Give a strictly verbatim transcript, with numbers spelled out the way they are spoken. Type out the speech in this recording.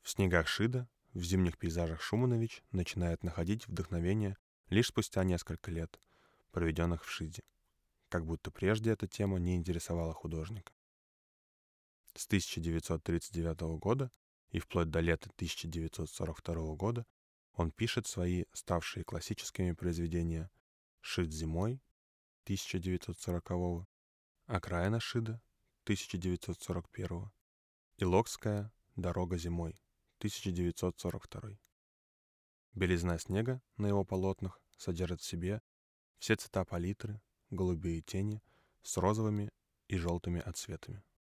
В снегах Шида, в зимних пейзажах Шуманович начинает находить вдохновение лишь спустя несколько лет, проведенных в Шиде, как будто прежде эта тема не интересовала художника. С тысяча девятьсот тридцать девятого года и вплоть до лета тысяча девятьсот сорок второго года он пишет свои ставшие классическими произведения «Шид зимой» тысяча девятьсот сорокового, «Окраина Шида» тысяча девятьсот сорок первого, «Илокская дорога зимой» тысяча девятьсот сорок второй. Белизна снега на его полотнах содержит в себе все цвета палитры, голубые тени с розовыми и желтыми отцветами.